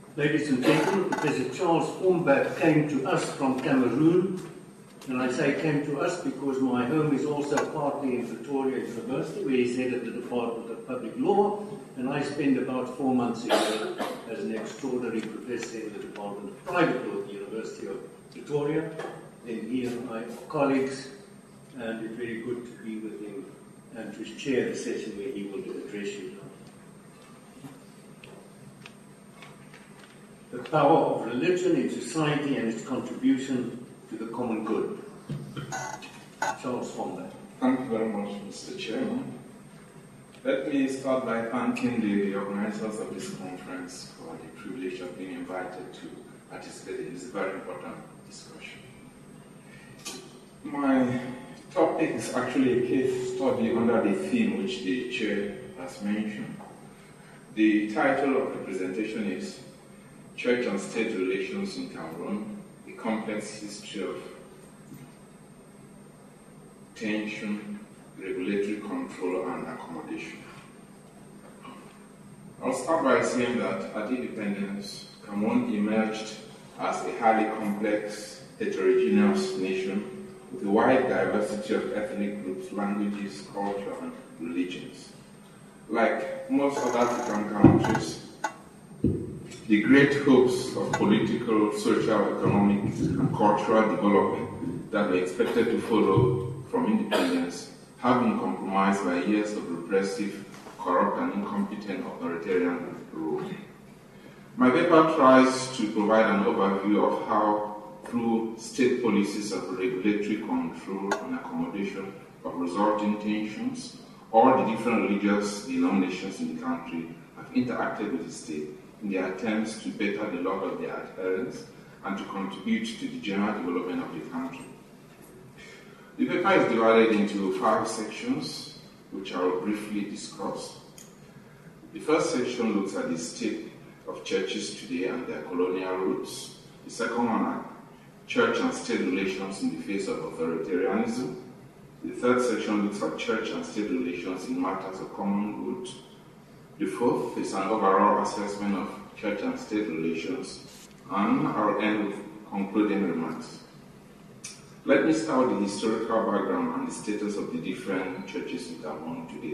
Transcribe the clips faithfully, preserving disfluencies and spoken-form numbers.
Ladies and gentlemen, Professor Charles Formback came to us from Cameroon, and I say came to us because my home is also partly in Pretoria University, where he's head of the Department of Public Law, and I spent about four months a year as an extraordinary professor in the Department of Private Law at the University of Pretoria. Then he and I are colleagues, and it's very good to be with him and to chair the session where he will address you. The power of religion in society and its contribution to the common good. Charles Formback. Thank you very much, Mister Chairman. Let me start by thanking the organizers of this conference for the privilege of being invited to participate in this very important discussion. My topic is actually a case study under the theme which the chair has mentioned. The title of the presentation is Church and State Relations in Cameroon, a complex history of tension, regulatory control, and accommodation. I'll start by saying that at independence, Cameroon emerged as a highly complex, heterogeneous nation with a wide diversity of ethnic groups, languages, culture, and religions. Like most other African countries, the great hopes of political, social, economic, and cultural development that were expected to follow from independence have been compromised by years of repressive, corrupt, and incompetent authoritarian rule. My paper tries to provide an overview of how, through state policies of regulatory control and accommodation of resulting tensions, all the different religious denominations in the country have interacted with the state in their attempts to better the lot of their adherents and to contribute to the general development of the country. The paper is divided into five sections, which I will briefly discuss. The first section looks at the state of churches today and their colonial roots. The second one are church and state relations in the face of authoritarianism. The third section looks at church and state relations in matters of common good. The fourth is an overall assessment of church and state relations, and I'll end with concluding remarks. Let me start with the historical background and the status of the different churches in Cameroon today.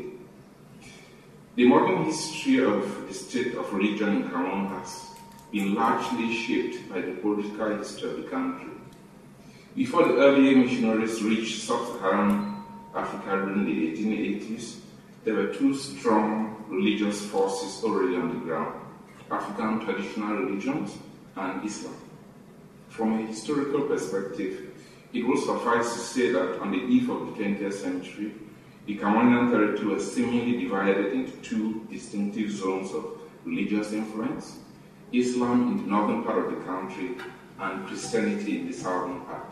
The modern history of the state of religion in Cameroon has been largely shaped by the political history of the country. Before the early missionaries reached sub-Saharan Africa during the eighteen eighties, there were two strong religious forces already on the ground: African traditional religions and Islam. From a historical perspective, it will suffice to say that on the eve of the twentieth century, the Cameroonian territory was seemingly divided into two distinctive zones of religious influence: Islam in the northern part of the country and Christianity in the southern part.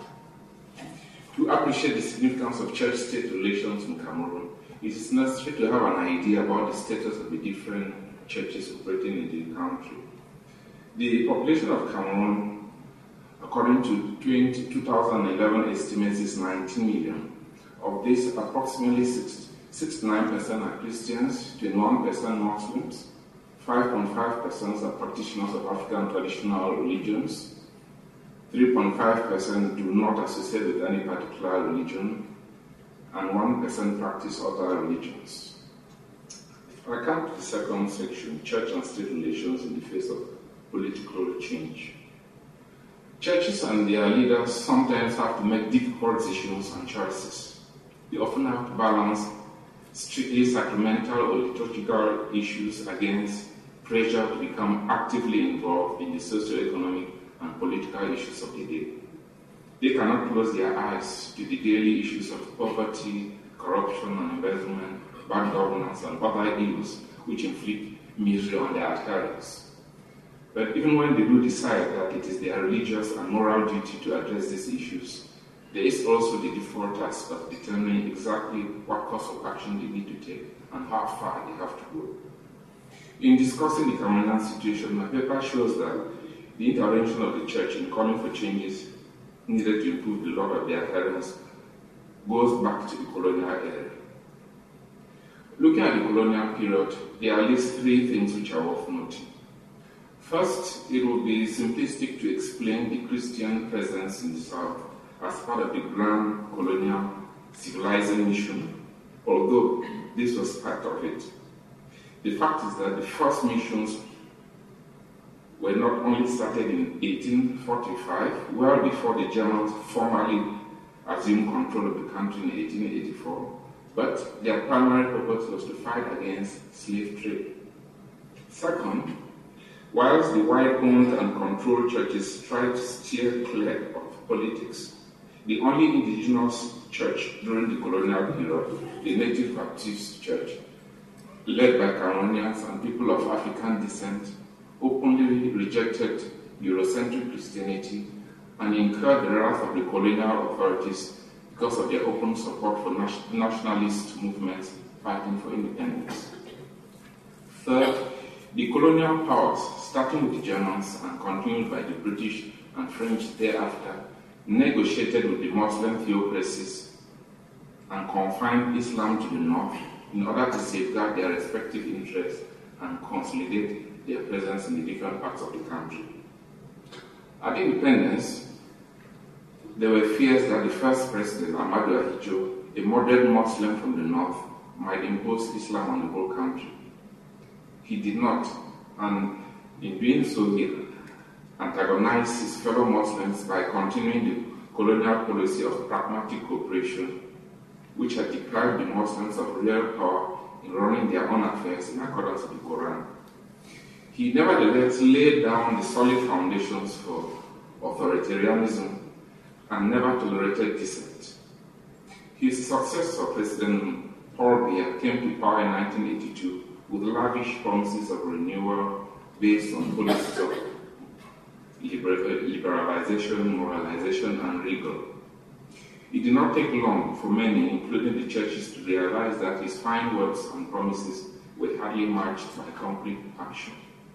To appreciate the significance of church-state relations in Cameroon, it is necessary to have an idea about the status of the different churches operating in the country. The population of Cameroon, according to two thousand eleven estimates, is nineteen million. Of this, approximately sixty-nine percent are Christians, twenty-one percent Muslims, five point five percent are practitioners of African traditional religions, three point five percent do not associate with any particular religion, and one percent practice other religions. If I come to the second section, church and state relations in the face of political change. Churches and their leaders sometimes have to make difficult decisions and choices. They often have to balance strictly sacramental or liturgical issues against pressure to become actively involved in the socio-economic and political issues of the day. They cannot close their eyes to the daily issues of poverty, corruption and embezzlement, bad governance, and other ills which inflict misery on their adherents. But even when they do decide that it is their religious and moral duty to address these issues, there is also the default task of determining exactly what course of action they need to take and how far they have to go. In discussing the Cameroonian situation, my paper shows that the intervention of the church in calling for changes needed to improve the lot of their adherents goes back to the colonial era. Looking at the colonial period, there are at least three things which are worth noting. First, it would be simplistic to explain the Christian presence in the South as part of the grand colonial civilizing mission, although this was part of it. The fact is that the first missions were not only started in eighteen forty-five, well before the Germans formally assumed control of the country in eighteen eighty-four, but their primary purpose was to fight against slave trade. Second, whilst the white-owned and controlled churches tried to steer clear of politics, the only indigenous church during the colonial period, the Native Baptist Church, led by Cameroonians and people of African descent, openly rejected Eurocentric Christianity and incurred the wrath of the colonial authorities because of their open support for nationalist movements fighting for independence. Third, the colonial powers, starting with the Germans and continued by the British and French thereafter, negotiated with the Muslim theocracies and confined Islam to the north in order to safeguard their respective interests and consolidate their presence in the different parts of the country. At independence, there were fears that the first president, Ahmadu Ahijo, a moderate Muslim from the north, might impose Islam on the whole country. He did not, and in doing so, he antagonized his fellow Muslims by continuing the colonial policy of pragmatic cooperation, which had deprived the Muslims of real power in running their own affairs in accordance with the Quran. He nevertheless laid down the solid foundations for authoritarianism and never tolerated dissent. His successor, President Paul Biya, came to power in nineteen eighty-two with lavish promises of renewal based on policies of liberalization, moralization, and rigor. It did not take long for many, including the churches, to realize that his fine words and promises were hardly matched by concrete action.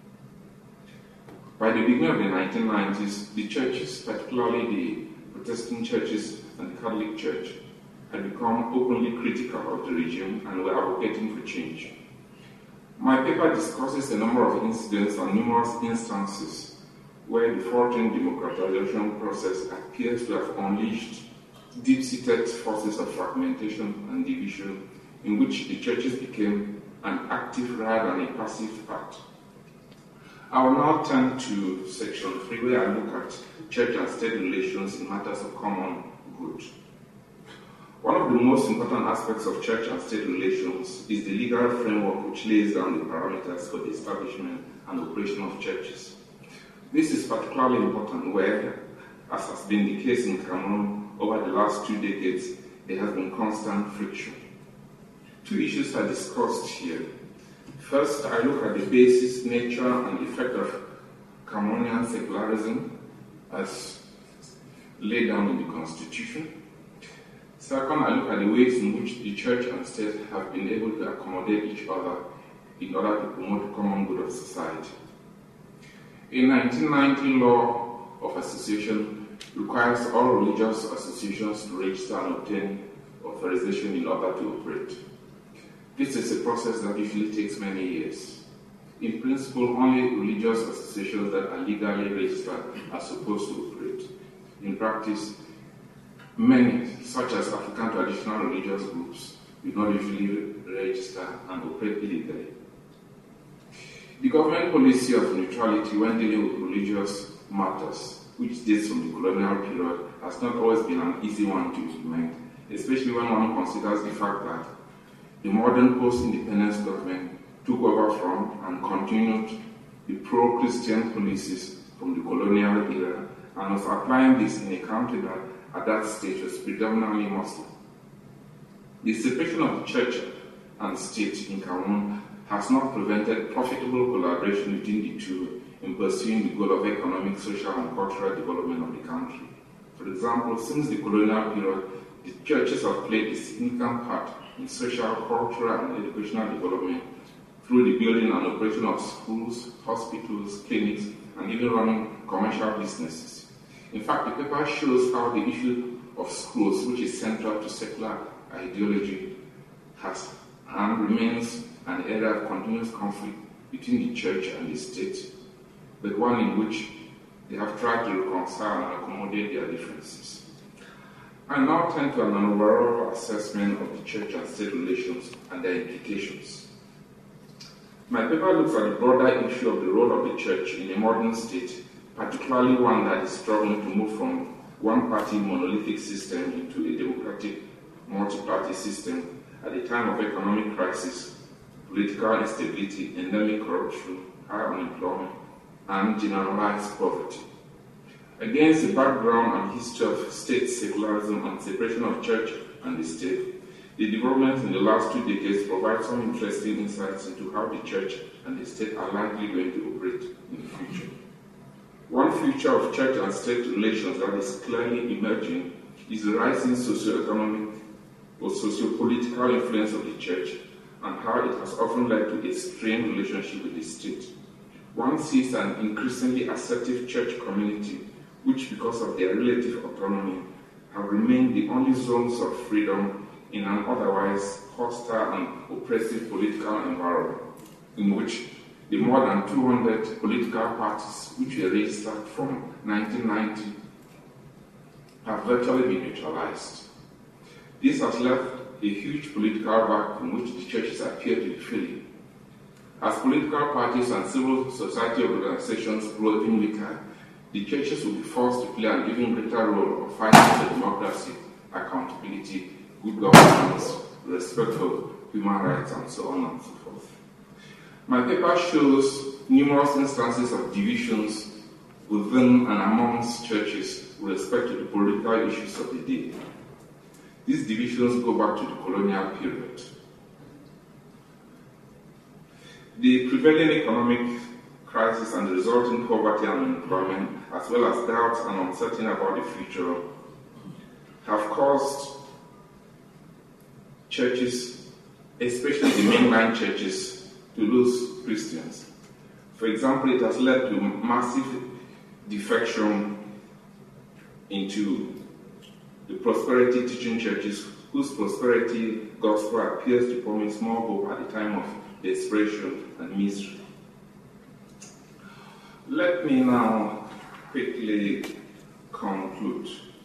By the beginning of the nineteen nineties, the churches, particularly the Protestant churches and the Catholic Church, had become openly critical of the regime and were advocating for change. My paper discusses a number of incidents and numerous instances where the fourteenth democratization process appears to have unleashed deep-seated forces of fragmentation and division in which the churches became an active rather than a passive part. I will now turn to section three, where I look at church and state relations in matters of common good. One of the most important aspects of church and state relations is the legal framework which lays down the parameters for the establishment and operation of churches. This is particularly important where, as has been the case in Cameroon over the last two decades, there has been constant friction. Two issues are discussed here. First, I look at the basis, nature, and effect of Cameroonian secularism as laid down in the Constitution. Second, I look at the ways in which the church and state have been able to accommodate each other in order to promote the common good of society. A nineteen ninety law of association requires all religious associations to register and obtain authorization in order to operate. This is a process that usually takes many years. In principle, only religious associations that are legally registered are supposed to operate. In practice, many, such as African traditional religious groups, do not usually register and operate illegally. The government policy of neutrality when dealing with religious matters, which dates from the colonial period, has not always been an easy one to implement, especially when one considers the fact that the modern post-independence government took over from and continued the pro-Christian policies from the colonial era and was applying this in a country that at that stage was predominantly Muslim. The separation of the church and state in Cameroon has not prevented profitable collaboration between the two in pursuing the goal of economic, social, and cultural development of the country. For example, since the colonial period, the churches have played a significant part in social, cultural, and educational development through the building and operation of schools, hospitals, clinics, and even running commercial businesses. In fact, the paper shows how the issue of schools, which is central to secular ideology, has and remains an area of continuous conflict between the church and the state. but one in which they have tried to reconcile and accommodate their differences. I now turn to an overall assessment of the church and state relations and their implications. My paper looks at the broader issue of the role of the church in a modern state, particularly one that is struggling to move from one-party monolithic system into a democratic multi-party system at a time of economic crisis, political instability, endemic corruption, high unemployment, and generalized poverty. Against the background and history of state secularism and separation of church and the state, the developments in the last two decades provide some interesting insights into how the church and the state are likely going to operate in the future. One feature of church and state relations that is clearly emerging is the rising socio-economic or socio-political influence of the church and how it has often led to a strained relationship with the state. One sees an increasingly assertive church community which, because of their relative autonomy, have remained the only zones of freedom in an otherwise hostile and oppressive political environment, in which the more than two hundred political parties which were registered from nineteen ninety have virtually been neutralized. This has left a huge political vacuum which the churches appear to be filling. As political parties and civil society organizations grow even weaker, the churches will be forced to play an even greater role of fighting for democracy, accountability, good governance, respect for human rights, and so on and so forth. My paper shows numerous instances of divisions within and amongst churches with respect to the political issues of the day. These divisions go back to the colonial period. The prevailing economic crisis and the resulting poverty and unemployment, as well as doubts and uncertainty about the future, have caused churches, especially the mainline churches, to lose Christians. For example, it has led to massive defection into the prosperity teaching churches, whose prosperity gospel appears to promise more hope at the time of desperation and misery. Let me now quickly conclude.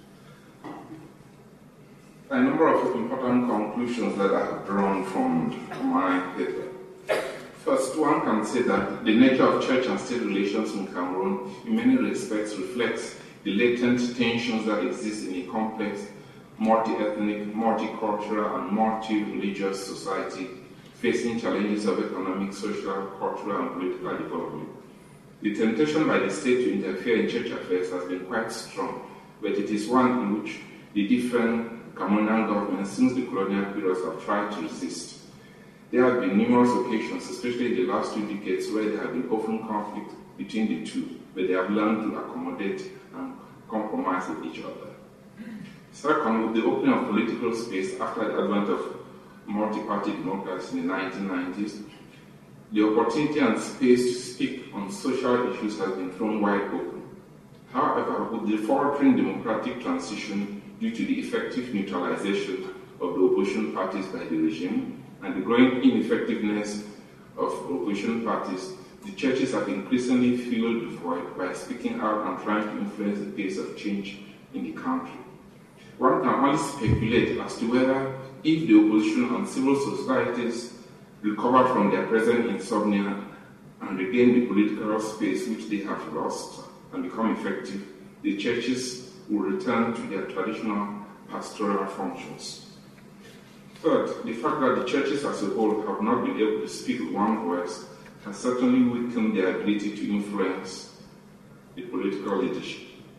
A number of important conclusions that I have drawn from my paper. First, one can say that the nature of church and state relations in Cameroon in many respects reflects the latent tensions that exist in a complex, multi-ethnic, multicultural, and multi-religious society facing challenges of economic, social, cultural, and political development. The temptation by the state to interfere in church affairs has been quite strong, but it is one in which the different Cameroonian governments since the colonial periods have tried to resist. There have been numerous occasions, especially in the last two decades, where there have been open conflict between the two, but they have learned to accommodate and compromise with each other. Second, with the opening of political space after the advent of multi-party democracy in the nineteen nineties, the opportunity and space to speak on social issues has been thrown wide open. However, with the faltering democratic transition due to the effective neutralization of the opposition parties by the regime and the growing ineffectiveness of opposition parties, the churches have increasingly filled the void by speaking out and trying to influence the pace of change in the country. One can only speculate as to whether, if the opposition and civil societies recover from their present insomnia and regain the political space which they have lost and become effective, the churches will return to their traditional pastoral functions. Third, the fact that the churches as a whole have not been able to speak with one voice has certainly weakened their ability to influence the political leadership.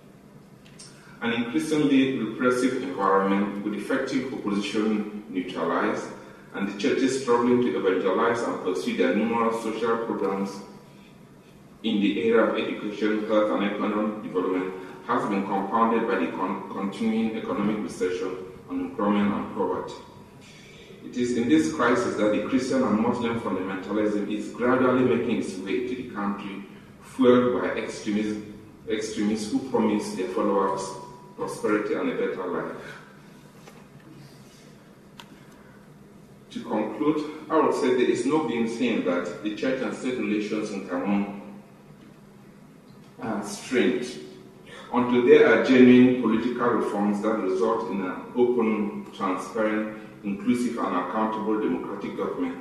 An increasingly repressive environment with effective opposition neutralized and the churches struggling to evangelize and pursue their numerous social programs in the area of education, health, and economic development has been compounded by the con- continuing economic recession, unemployment, and poverty. It is in this crisis that the Christian and Muslim fundamentalism is gradually making its way to the country, fueled by extremists, extremists who promise their followers prosperity and a better life. To conclude, I would say there is no being saying that the church and state relations in Cameroon constraint until there are genuine political reforms that result in an open, transparent, inclusive, and accountable democratic government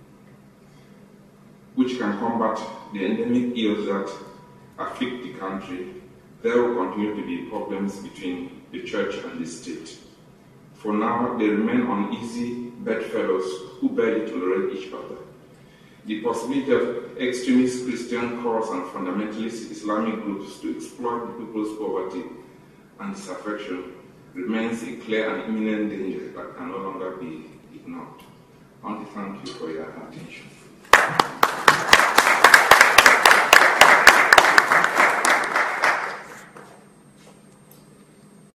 which can combat the endemic ills that afflict the country. There will continue to be problems between the church and the state. For now, they remain uneasy bedfellows who barely tolerate each other. The possibility of extremist Christian cause and fundamentalist Islamic groups to exploit the people's poverty and disaffection remains a clear and imminent danger that can no longer be ignored. I want to thank you for your attention.